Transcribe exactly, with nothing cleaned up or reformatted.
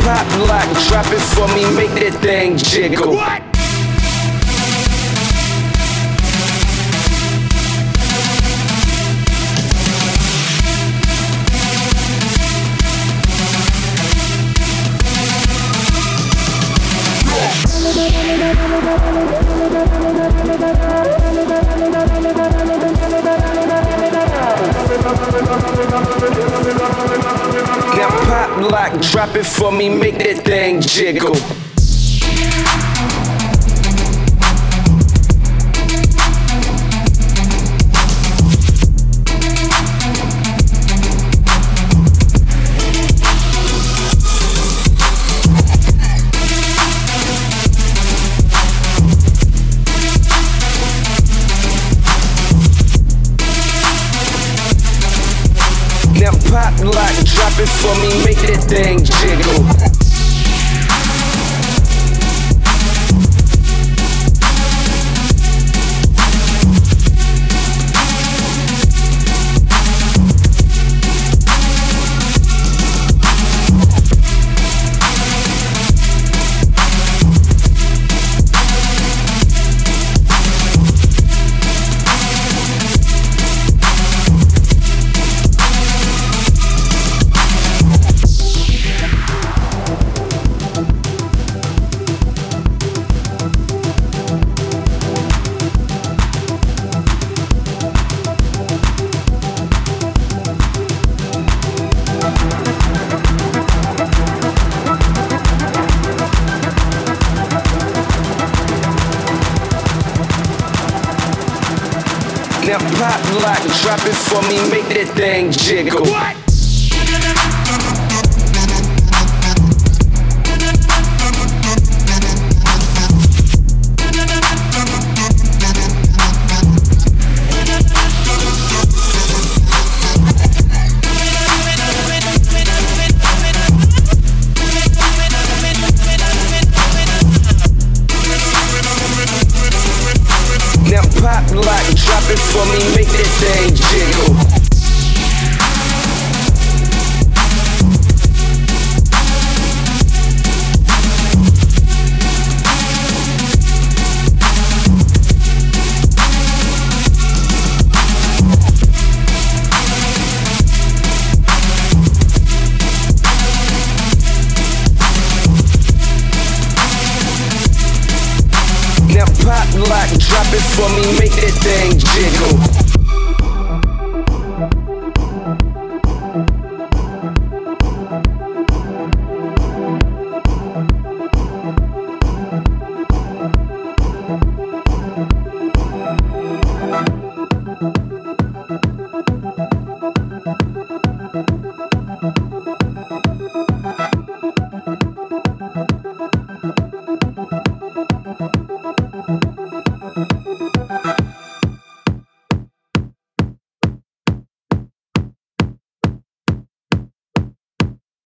pop lock, drop it for me, make that thing jiggle. What? Now pop lock, drop it for me, make that thing jiggle. Now pop lock, drop it for me, make that thing jiggle. Now pop lock, drop it for me, make that thing jiggle. What? Now pop lock, drop it for me, make that thing jiggle. Now pop lock, drop it for me, make that thing jiggle.